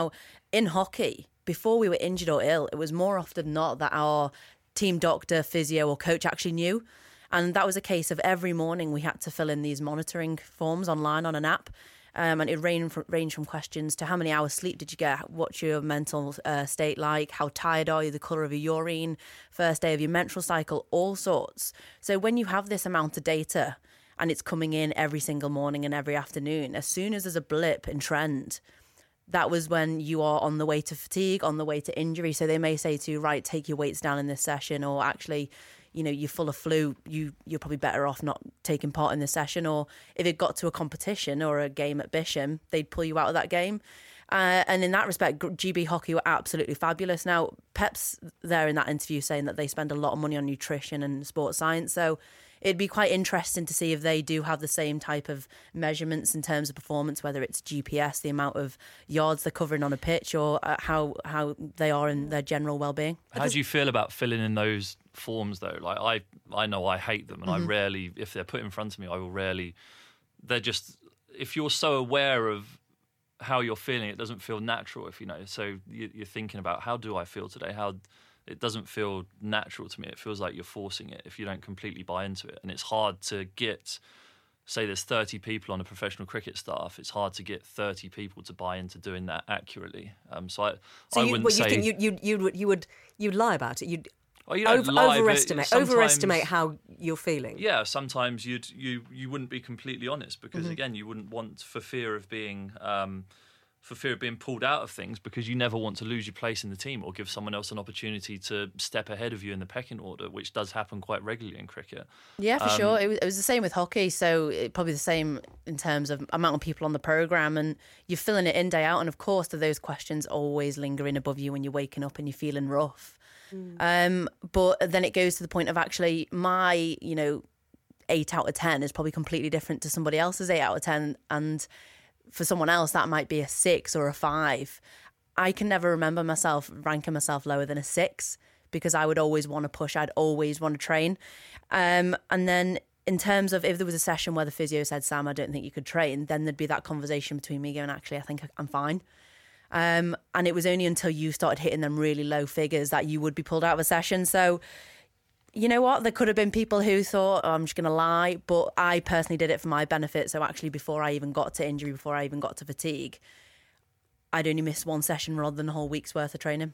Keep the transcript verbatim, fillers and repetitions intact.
In hockey, before we were injured or ill, it was more often than not that our team doctor, physio or coach actually knew. And that was a case of every morning we had to fill in these monitoring forms online on an app. Um, and it ranged from, ranged from questions to how many hours sleep did you get? What's your mental uh, state like? How tired are you? The colour of your urine? First day of your menstrual cycle? All sorts. So when you have this amount of data and it's coming in every single morning and every afternoon, as soon as there's a blip in trend, that was when you are on the way to fatigue, on the way to injury. So they may say to you, right, take your weights down in this session, or actually, you know, you're full of flu, you, you're probably better off not taking part in this session. Or if it got to a competition or a game at Bisham, they'd pull you out of that game. Uh, and in that respect, G B Hockey were absolutely fabulous. Now, Pep's there in that interview saying that they spend a lot of money on nutrition and sports science. So it'd be quite interesting to see if they do have the same type of measurements in terms of performance, whether it's G P S, the amount of yards they're covering on a pitch, or uh, how how they are in their general well-being. How do you feel about filling in those forms, though? Like I, I know I hate them, and mm-hmm. I rarely, if they're put in front of me, I will rarely. They're just, if you're so aware of how you're feeling, it doesn't feel natural. If you know, so you, you're thinking about, how do I feel today? How it doesn't feel natural to me. It feels like you're forcing it if you don't completely buy into it. And it's hard to get, say there's thirty people on a professional cricket staff, it's hard to get thirty people to buy into doing that accurately. Um, so I, so I you, wouldn't what, you say... think you, you, you, would, you, would, you'd lie about it? You'd well, you don't over, lie, overestimate, overestimate how you're feeling? Yeah, sometimes you'd, you you wouldn't be completely honest because, mm-hmm. again, you wouldn't want, for fear of being... Um, for fear of being pulled out of things, because you never want to lose your place in the team or give someone else an opportunity to step ahead of you in the pecking order, which does happen quite regularly in cricket. Yeah, for um, sure. It was, it was the same with hockey, so it, probably the same in terms of amount of people on the programme, and you're filling it in day out, and of course those questions always lingering above you when you're waking up and you're feeling rough. Mm. Um, but then it goes to the point of actually my, you know, eight out of ten is probably completely different to somebody else's eight out of ten, and for someone else, that might be a six or a five. I can never remember myself ranking myself lower than a six because I would always want to push. I'd always want to train. Um, and then in terms of if there was a session where the physio said, Sam, I don't think you could train, then there'd be that conversation between me going, actually, I think I'm fine. Um, and it was only until you started hitting them really low figures that you would be pulled out of a session. So you know what? There could have been people who thought, oh, I'm just going to lie. But I personally did it for my benefit. So actually, before I even got to injury, before I even got to fatigue, I'd only missed one session rather than a whole week's worth of training.